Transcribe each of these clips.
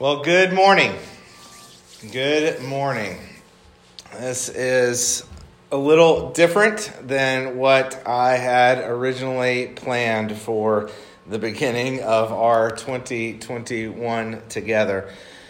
Well, good morning. Good morning. This is a little different than what I had originally planned for the beginning of our 2021 together.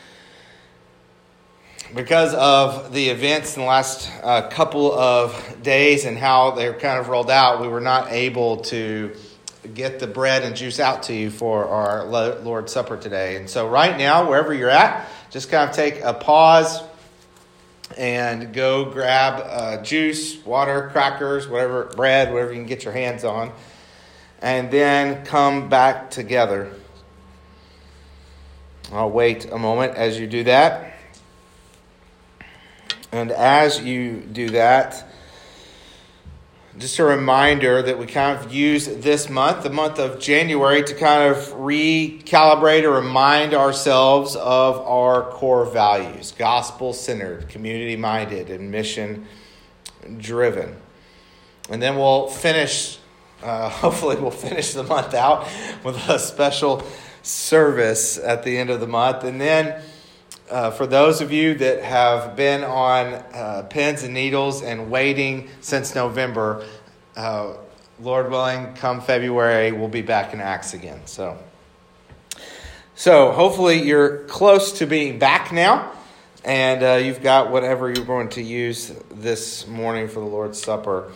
Because of the events in the last couple of days and how they're kind of rolled out, we were not able to get the bread and juice out to you for our Lord's Supper today. And so right now, wherever you're at, just kind of take a pause and go grab juice, water, crackers, whatever, bread, whatever you can get your hands on, and then come back together. I'll wait a moment as you do that. And as you do that, just a reminder that we kind of use this month, the month of January, to kind of recalibrate or remind ourselves of our core values: gospel-centered, community-minded, and mission-driven. And then we'll finish, hopefully we'll finish the month out with a special service at the end of the month. And then for those of you that have been on pins and needles and waiting since November, Lord willing, come February, we'll be back in Acts again. So hopefully you're close to being back now, and you've got whatever you're going to use this morning for the Lord's Supper.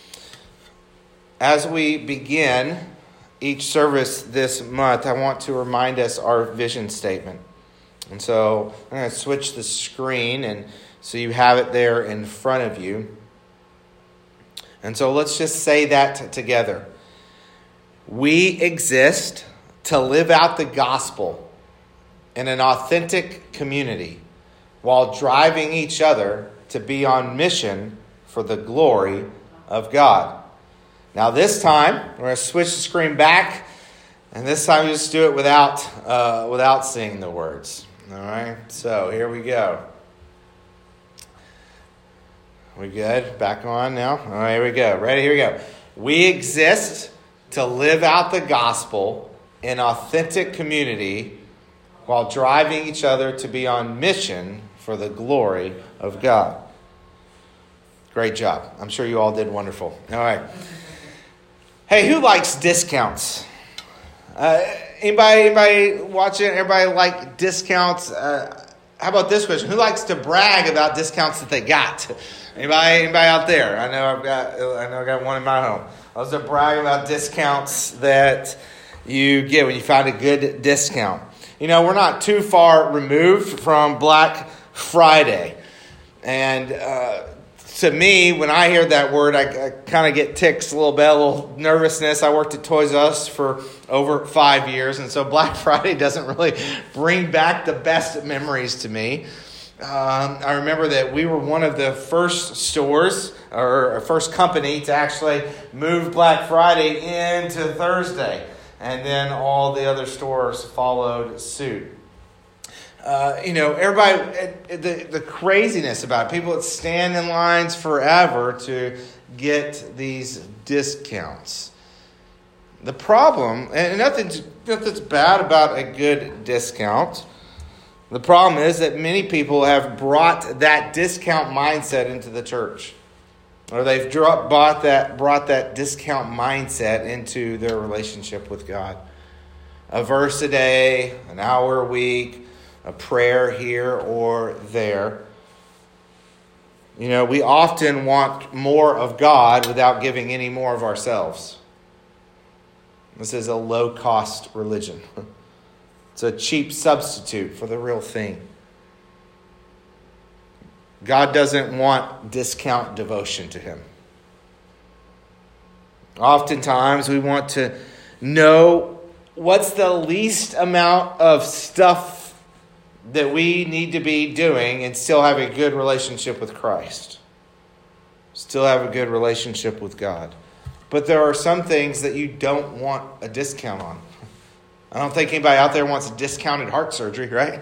As we begin each service this month, I want to remind us our vision statement. And so I'm going to switch the screen, and so you have it there in front of you. And so let's just say that together. We exist to live out the gospel in an authentic community while driving each other to be on mission for the glory of God. Now this time, we're going to switch the screen back, and this time we just do it without seeing the words. All right, so here we go. We good? Back on now? All right, here we go. Ready? Here we go. We exist to live out the gospel in authentic community while driving each other to be on mission for the glory of God. Great job. I'm sure you all did wonderful. All right. Hey, who likes discounts? Anybody watching? Everybody like discounts? How about this question? Who likes to brag about discounts that they got? Anybody out there? I know I got one in my home. I was to brag about discounts that you get when you find a good discount. You know, we're not too far removed from Black Friday, and to me, when I hear that word, I kind of get ticks a little bit, a little nervousness. I worked at Toys R Us for over 5 years, and so Black Friday doesn't really bring back the best memories to me. I remember that we were one of the first stores, or first company, to actually move Black Friday into Thursday, and then all the other stores followed suit. Everybody, the craziness about it, people that stand in lines forever to get these discounts. The problem, and nothing's bad about a good discount. The problem is that many people have brought that discount mindset into the church, or they've brought that discount mindset into their relationship with God. A verse a day, an hour a week, a prayer here or there. You know, we often want more of God without giving any more of ourselves. This is a low-cost religion. It's a cheap substitute for the real thing. God doesn't want discount devotion to Him. Oftentimes, we want to know what's the least amount of stuff that we need to be doing and still have a good relationship with Christ. Still have a good relationship with God. But there are some things that you don't want a discount on. I don't think anybody out there wants discounted heart surgery, right?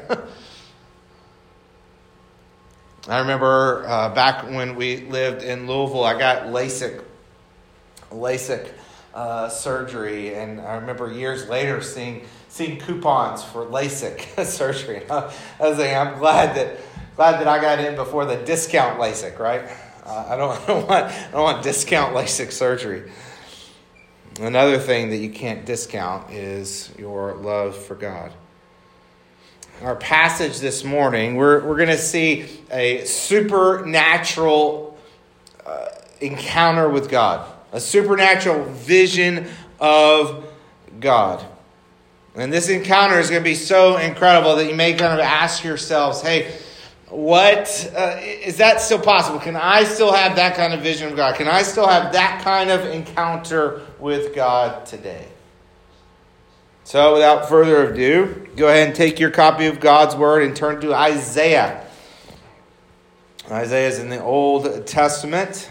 I remember back when we lived in Louisville, I got LASIK surgery, and I remember years later seeing seen coupons for LASIK surgery. I was thinking, I'm glad that I got in before the discount LASIK, right? I don't want discount LASIK surgery. Another thing that you can't discount is your love for God. Our passage this morning, we're going to see a supernatural encounter with God, a supernatural vision of God. And this encounter is going to be so incredible that you may kind of ask yourselves, hey, what is that still possible? Can I still have that kind of vision of God? Can I still have that kind of encounter with God today? So without further ado, go ahead and take your copy of God's Word and turn to Isaiah. Isaiah is in the Old Testament.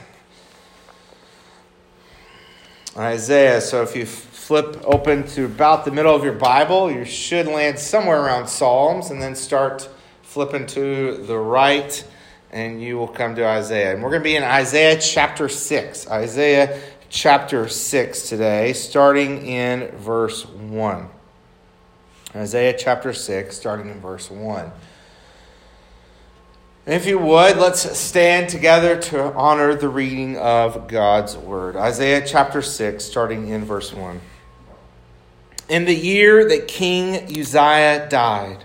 Isaiah, so if you flip open to about the middle of your Bible, you should land somewhere around Psalms and then start flipping to the right and you will come to Isaiah. And we're going to be in Isaiah chapter 6. Isaiah chapter 6 today, starting in verse 1. Isaiah chapter 6, starting in verse 1. And if you would, let's stand together to honor the reading of God's Word. Isaiah chapter 6, starting in verse 1. In the year that King Uzziah died,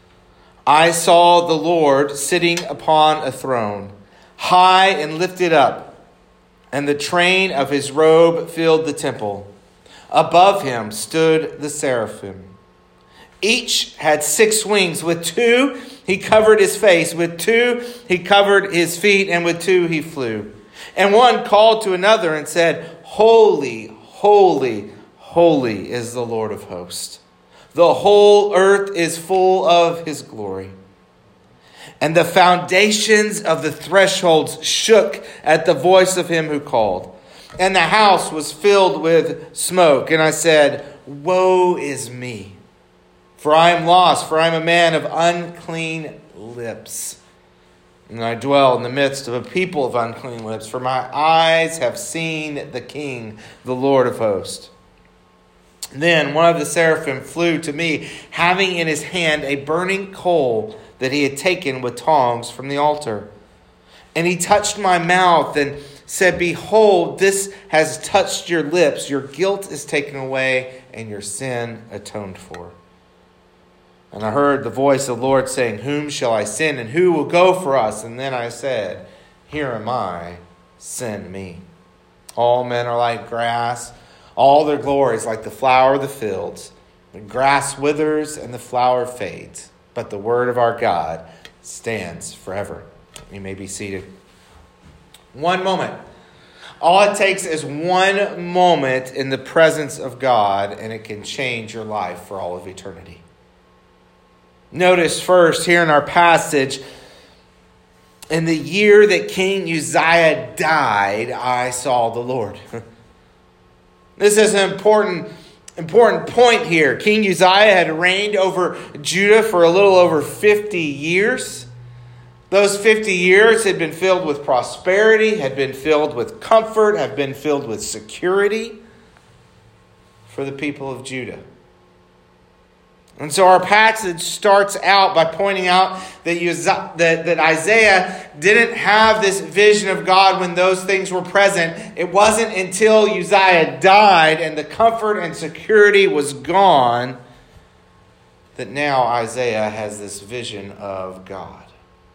I saw the Lord sitting upon a throne, high and lifted up, and the train of his robe filled the temple. Above him stood the seraphim. Each had 6 wings. With 2 he covered his face, with 2 he covered his feet, and with 2 he flew. And one called to another and said, Holy, holy, holy is the Lord of hosts. The whole earth is full of his glory. And the foundations of the thresholds shook at the voice of him who called. And the house was filled with smoke. And I said, Woe is me, for I am lost, for I am a man of unclean lips. And I dwell in the midst of a people of unclean lips, for my eyes have seen the King, the Lord of hosts. Then one of the seraphim flew to me, having in his hand a burning coal that he had taken with tongs from the altar. And he touched my mouth and said, Behold, this has touched your lips. Your guilt is taken away and your sin atoned for. And I heard the voice of the Lord saying, Whom shall I send, and who will go for us? And then I said, Here am I, send me. All men are like grass. All their glory is like the flower of the fields. The grass withers and the flower fades, but the word of our God stands forever. You may be seated. One moment. All it takes is one moment in the presence of God, and it can change your life for all of eternity. Notice first here in our passage, in the year that King Uzziah died, I saw the Lord. This is an important point here. King Uzziah had reigned over Judah for a little over 50 years. Those 50 years had been filled with prosperity, had been filled with comfort, had been filled with security for the people of Judah. And so our passage starts out by pointing out that Isaiah didn't have this vision of God when those things were present. It wasn't until Uzziah died and the comfort and security was gone that now Isaiah has this vision of God.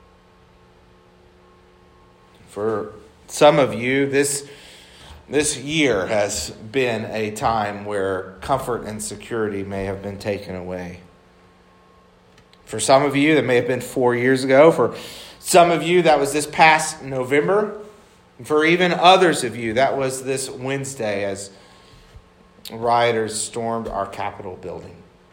For some of you, this year has been a time where comfort and security may have been taken away. For some of you, that may have been 4 years ago. For some of you, that was this past November. For even others of you, that was this Wednesday as rioters stormed our Capitol building.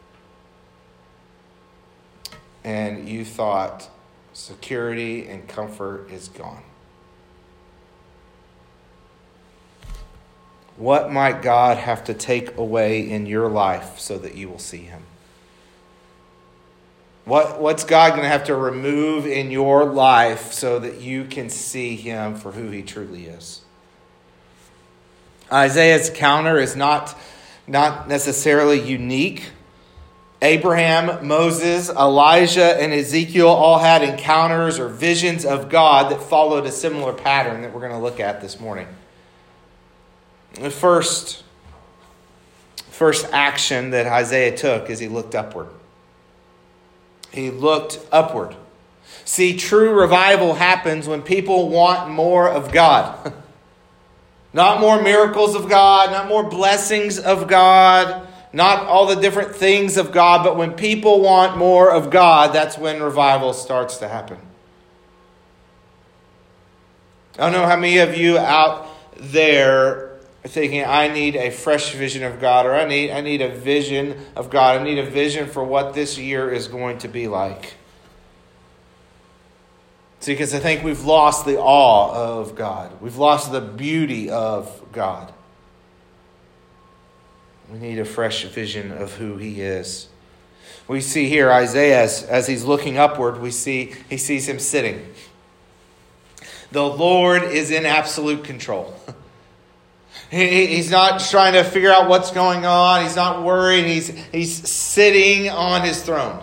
And you thought security and comfort is gone. What might God have to take away in your life so that you will see him? What's God going to have to remove in your life so that you can see him for who he truly is? Isaiah's counter is not necessarily unique. Abraham, Moses, Elijah, and Ezekiel all had encounters or visions of God that followed a similar pattern that we're going to look at this morning. The first action that Isaiah took is he looked upward. He looked upward. See, true revival happens when people want more of God. Not more miracles of God, not more blessings of God, not all the different things of God, but when people want more of God, that's when revival starts to happen. I don't know how many of you out there are thinking, I need a fresh vision of God, or I need a vision of God. I need a vision for what this year is going to be like. See, because I think we've lost the awe of God. We've lost the beauty of God. We need a fresh vision of who He is. We see here Isaiah, as he's looking upward, he sees him sitting. The Lord is in absolute control. He's not trying to figure out what's going on. He's not worried. He's sitting on His throne.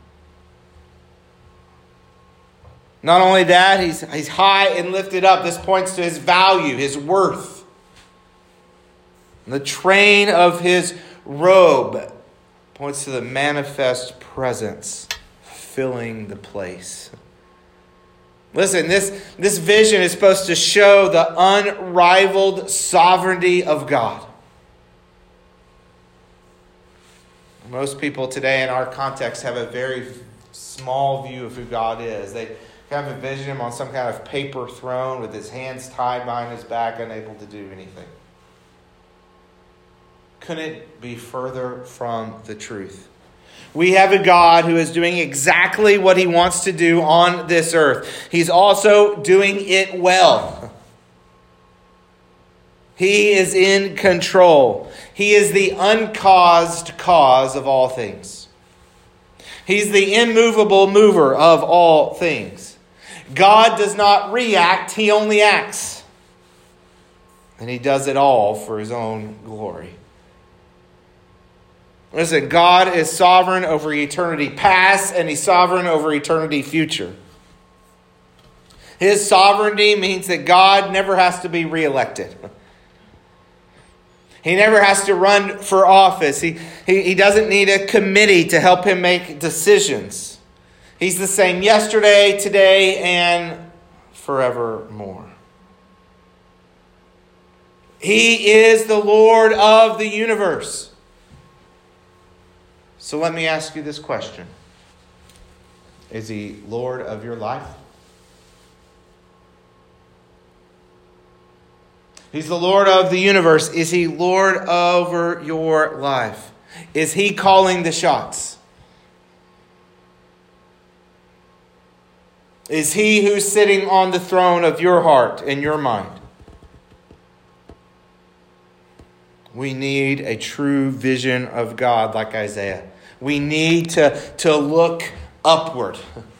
Not only that, he's high and lifted up. This points to His value, His worth. The train of His robe points to the manifest presence filling the place. Listen, this vision is supposed to show the unrivaled sovereignty of God. Most people today in our context have a very small view of who God is. They kind of envision Him on some kind of paper throne with His hands tied behind His back, unable to do anything. Couldn't be further from the truth. We have a God who is doing exactly what He wants to do on this earth. He's also doing it well. He is in control. He is the uncaused cause of all things. He's the immovable mover of all things. God does not react, He only acts. And He does it all for His own glory. Listen, God is sovereign over eternity past, and He's sovereign over eternity future. His sovereignty means that God never has to be reelected. He never has to run for office. He doesn't need a committee to help Him make decisions. He's the same yesterday, today, and forevermore. He is the Lord of the universe. So let me ask you this question. Is He Lord of your life? He's the Lord of the universe. Is He Lord over your life? Is He calling the shots? Is He who's sitting on the throne of your heart and your mind? We need a true vision of God like Isaiah. We need to look upward.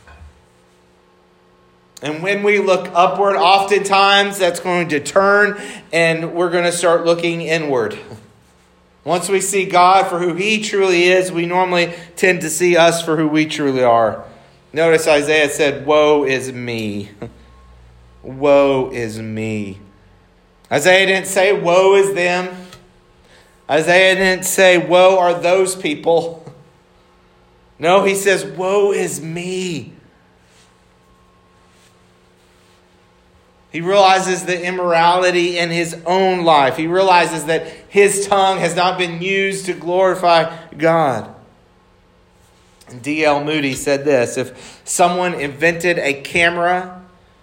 And when we look upward, oftentimes that's going to turn and we're going to start looking inward. Once we see God for who He truly is, we normally tend to see us for who we truly are. Notice Isaiah said, "Woe is me. Woe is me." Isaiah didn't say, "Woe is them." Isaiah didn't say, "Woe are those people." No, he says, "Woe is me." He realizes the immorality in his own life. He realizes that his tongue has not been used to glorify God. And D.L. Moody said this: if someone invented a camera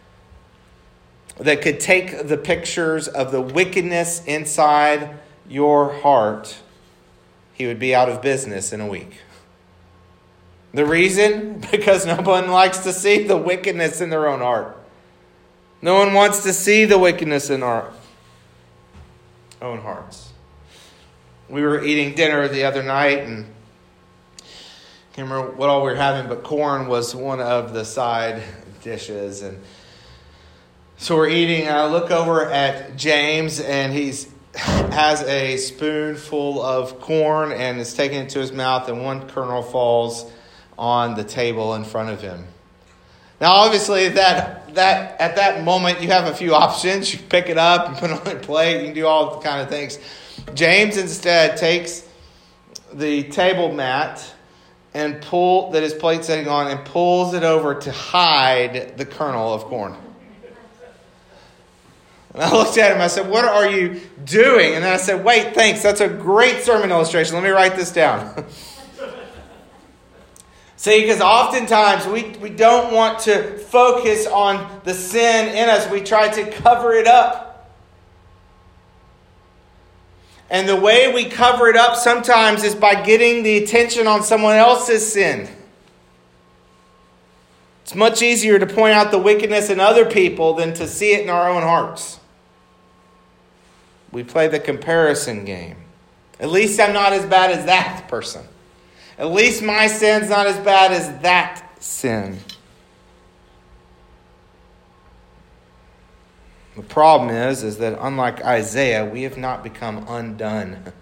that could take the pictures of the wickedness inside your heart, he would be out of business in a week. The reason? Because no one likes to see the wickedness in their own heart. No one wants to see the wickedness in our own hearts. We were eating dinner the other night, and I can't remember what all we were having, but corn was one of the side dishes. And so we're eating, and I look over at James, and he's has a spoonful of corn and is taking it to his mouth, and one kernel falls on the table in front of him. Now, obviously, that at that moment, you have a few options. You can pick it up and put it on a plate. You can do all the kind of things. James instead takes the table mat and that his plate's sitting on and pulls it over to hide the kernel of corn. And I looked at him, I said, "What are you doing?" And then I said, "Wait, thanks. That's a great sermon illustration. Let me write this down." See, because oftentimes we don't want to focus on the sin in us. We try to cover it up. And the way we cover it up sometimes is by getting the attention on someone else's sin. It's much easier to point out the wickedness in other people than to see it in our own hearts. We play the comparison game. At least I'm not as bad as that person. At least my sin's not as bad as that sin. The problem is that unlike Isaiah, we have not become undone.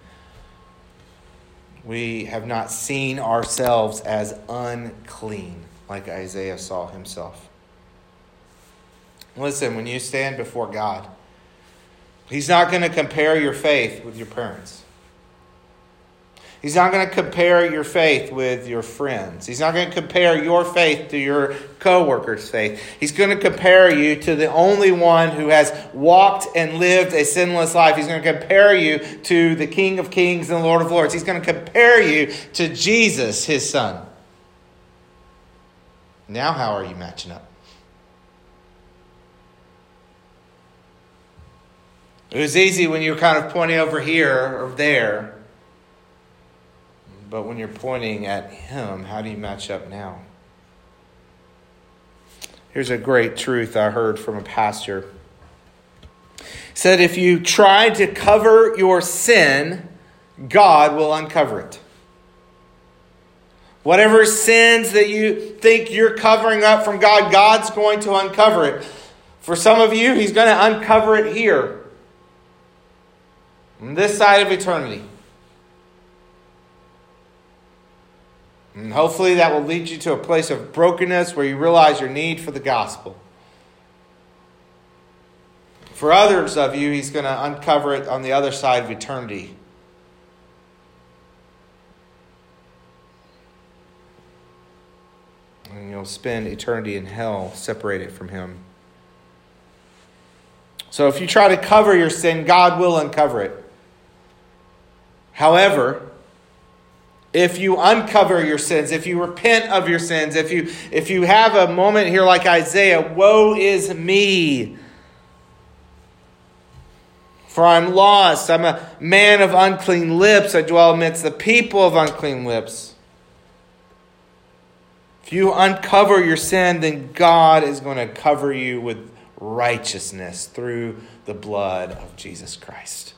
We have not seen ourselves as unclean like Isaiah saw himself. Listen, when you stand before God, He's not going to compare your faith with your parents. He's not going to compare your faith with your friends. He's not going to compare your faith to your co-worker's faith. He's going to compare you to the only one who has walked and lived a sinless life. He's going to compare you to the King of Kings and the Lord of Lords. He's going to compare you to Jesus, his Son. Now how are you matching up? It was easy when you were kind of pointing over here or there. But when you're pointing at Him, how do you match up now? Here's a great truth I heard from a pastor. He said, if you try to cover your sin, God will uncover it. Whatever sins that you think you're covering up from God, God's going to uncover it. For some of you, He's going to uncover it here, on this side of eternity. And hopefully that will lead you to a place of brokenness where you realize your need for the gospel. For others of you, He's going to uncover it on the other side of eternity. And you'll spend eternity in hell separated from Him. So if you try to cover your sin, God will uncover it. However, if you uncover your sins, if you repent of your sins, if you have a moment here like Isaiah, woe is me, for I'm lost. I'm a man of unclean lips. I dwell amidst the people of unclean lips. If you uncover your sin, then God is going to cover you with righteousness through the blood of Jesus Christ.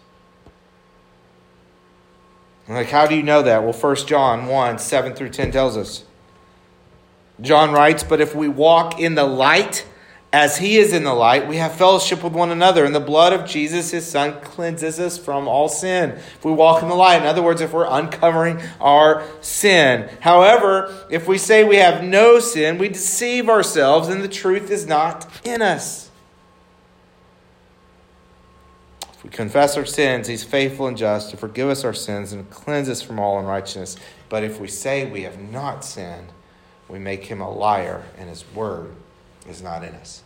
Like, how do you know that? Well, 1 John 1, 7 through 10 tells us. John writes, but if we walk in the light as He is in the light, we have fellowship with one another. And the blood of Jesus, His Son, cleanses us from all sin. If we walk in the light, in other words, if we're uncovering our sin. However, if we say we have no sin, we deceive ourselves and the truth is not in us. If we confess our sins, He's faithful and just to forgive us our sins and cleanse us from all unrighteousness. But if we say we have not sinned, we make Him a liar and His word is not in us.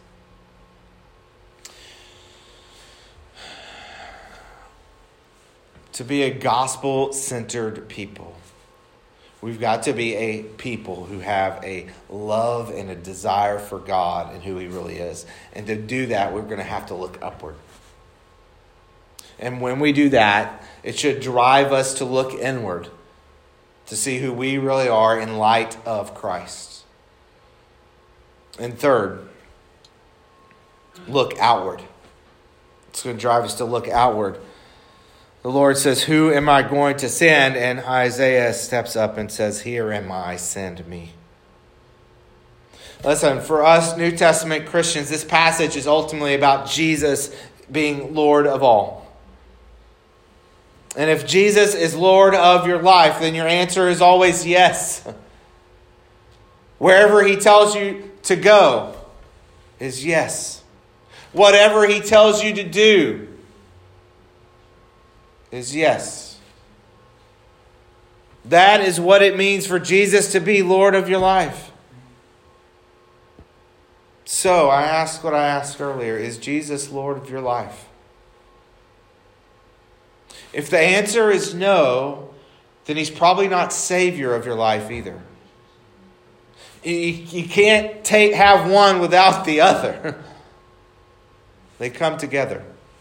To be a gospel-centered people, we've got to be a people who have a love and a desire for God and who He really is. And to do that, we're going to have to look upward. And when we do that, it should drive us to look inward, to see who we really are in light of Christ. And third, look outward. It's going to drive us to look outward. The Lord says, who am I going to send? And Isaiah steps up and says, here am I, send me. Listen, for us New Testament Christians, this passage is ultimately about Jesus being Lord of all. And if Jesus is Lord of your life, then your answer is always yes. Wherever He tells you to go is yes. Whatever He tells you to do is yes. That is what it means for Jesus to be Lord of your life. So I ask what I asked earlier. Is Jesus Lord of your life? If the answer is no, then He's probably not Savior of your life either. You can't have one without the other. They come together.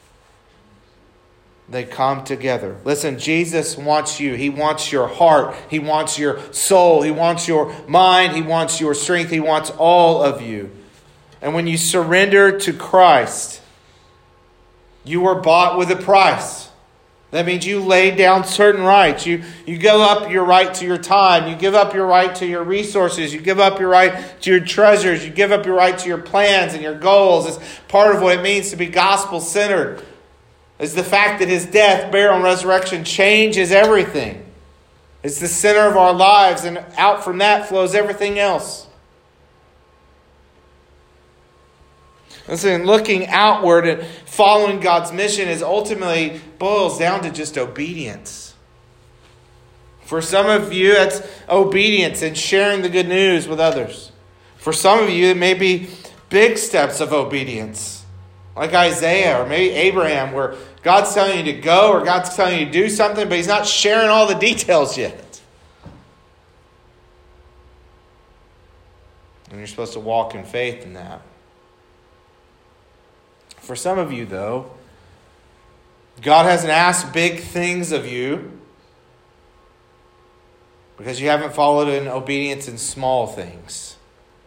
They come together. Listen, Jesus wants you. He wants your heart. He wants your soul. He wants your mind. He wants your strength. He wants all of you. And when you surrender to Christ, you were bought with a price. That means you laid down certain rights. You give up your right to your time. You give up your right to your resources. You give up your right to your treasures. You give up your right to your plans and your goals. It's part of what it means to be gospel-centered. It's the fact that His death, burial, and resurrection changes everything. It's the center of our lives, and out from that flows everything else. Listen, looking outward and following God's mission is ultimately boils down to just obedience. For some of you, that's obedience and sharing the good news with others. For some of you, it may be big steps of obedience, like Isaiah or maybe Abraham, where God's telling you to go or God's telling you to do something, but He's not sharing all the details yet. And you're supposed to walk in faith in that. For some of you, though, God hasn't asked big things of you because you haven't followed in obedience in small things.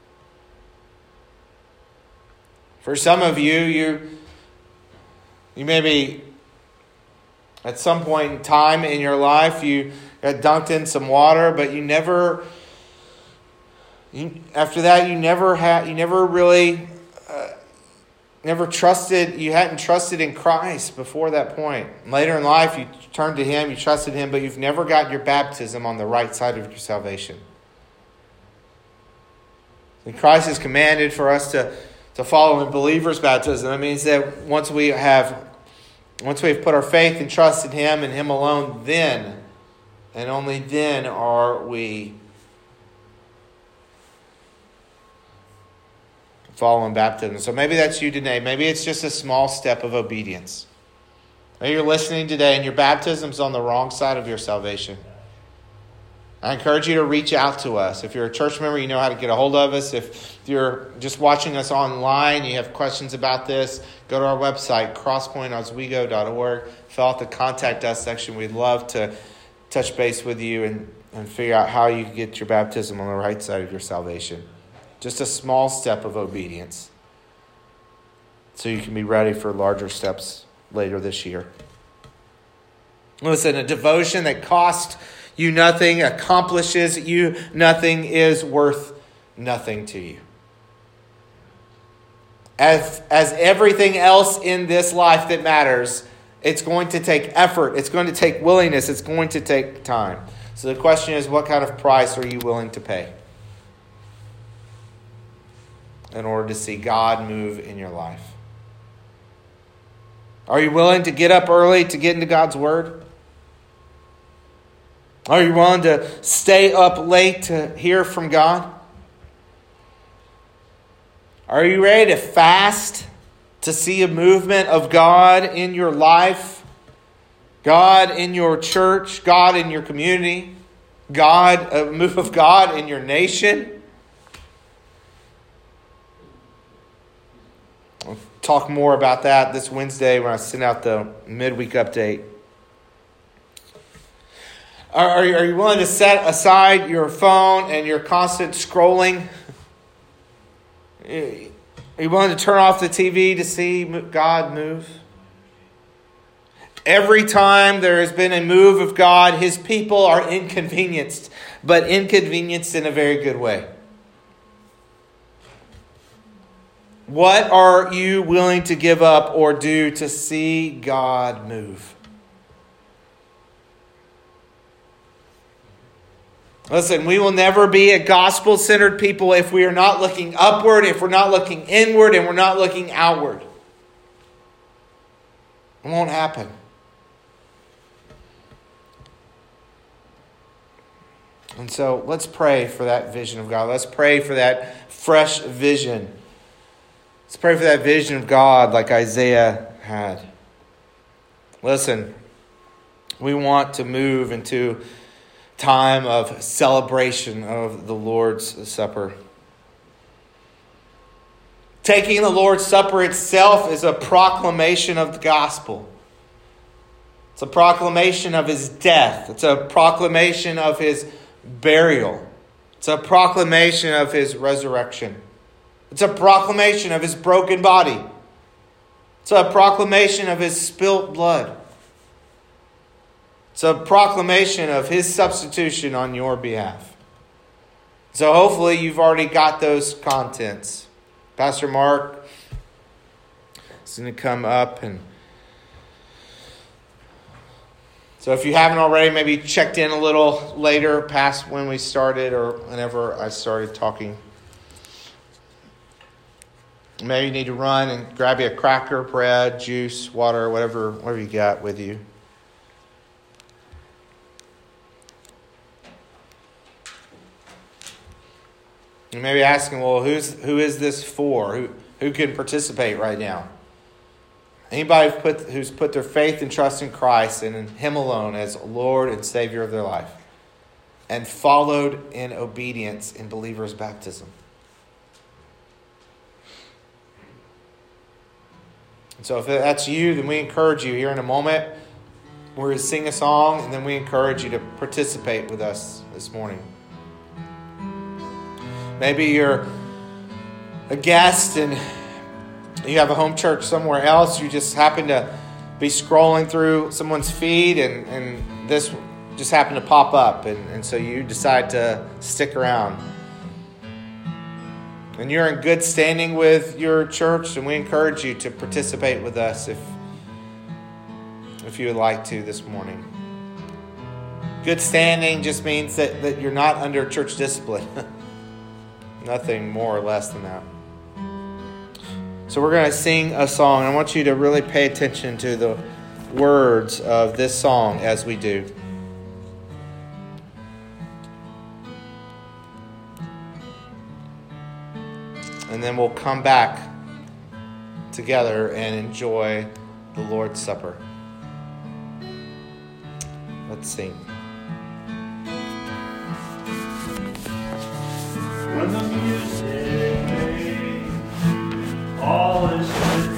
For some of you, you may be at some point in time in your life, you got dunked in some water, but after that, you hadn't trusted in Christ before that point. Later in life, you turned to Him, you trusted Him, but you've never got your baptism on the right side of your salvation. And Christ has commanded for us to follow in believers' baptism. That means that once we've put our faith and trust in Him and Him alone, then and only then are we following baptism. So maybe that's you today. Maybe it's just a small step of obedience. Maybe you're listening today and your baptism's on the wrong side of your salvation. I encourage you to reach out to us. If you're a church member, you know how to get a hold of us. If you're just watching us online, you have questions about this, go to our website, crosspointoswego.org. Fill out the Contact Us section. We'd love to touch base with you and figure out how you can get your baptism on the right side of your salvation. Just a small step of obedience so you can be ready for larger steps later this year. Listen, a devotion that costs you nothing, accomplishes you nothing, is worth nothing to you. As everything else in this life that matters, it's going to take effort, it's going to take willingness, it's going to take time. So the question is, what kind of price are you willing to pay in order to see God move in your life? Are you willing to get up early to get into God's Word? Are you willing to stay up late to hear from God? Are you ready to fast to see a movement of God in your life? God in your church? God in your community? A move of God in your nation? I'll talk more about that this Wednesday when I send out the midweek update. Are you willing to set aside your phone and your constant scrolling? Are you willing to turn off the TV to see God move? Every time there has been a move of God, His people are inconvenienced, but inconvenienced in a very good way. What are you willing to give up or do to see God move? Listen, we will never be a gospel-centered people if we are not looking upward, if we're not looking inward, and we're not looking outward. It won't happen. And so let's pray for that vision of God. Let's pray for that fresh vision. Let's pray for that vision of God like Isaiah had. Listen, we want to move into time of celebration of the Lord's Supper. Taking the Lord's Supper itself is a proclamation of the gospel. It's a proclamation of his death. It's a proclamation of his burial. It's a proclamation of his resurrection. It's a proclamation of his broken body. It's a proclamation of his spilt blood. It's a proclamation of his substitution on your behalf. So hopefully you've already got those contents. Pastor Mark is going to come up. And so if you haven't already, maybe checked in a little later past when we started or whenever I started talking. Maybe you need to run and grab you a cracker, bread, juice, water, whatever you got with you. You may be asking, well, who is this for? Who can participate right now? Anybody who's put their faith and trust in Christ and in him alone as Lord and Savior of their life and followed in obedience in believer's baptism. And so if that's you, then we encourage you here in a moment. We're going to sing a song, and then we encourage you to participate with us this morning. Maybe you're a guest and you have a home church somewhere else. You just happen to be scrolling through someone's feed and this just happened to pop up. And so you decide to stick around. And you're in good standing with your church, and we encourage you to participate with us if you would like to this morning. Good standing just means that you're not under church discipline. Nothing more or less than that. So we're going to sing a song. I want you to really pay attention to the words of this song as we do. And then we'll come back together and enjoy the Lord's Supper. Let's sing. When the music fades, all is clear.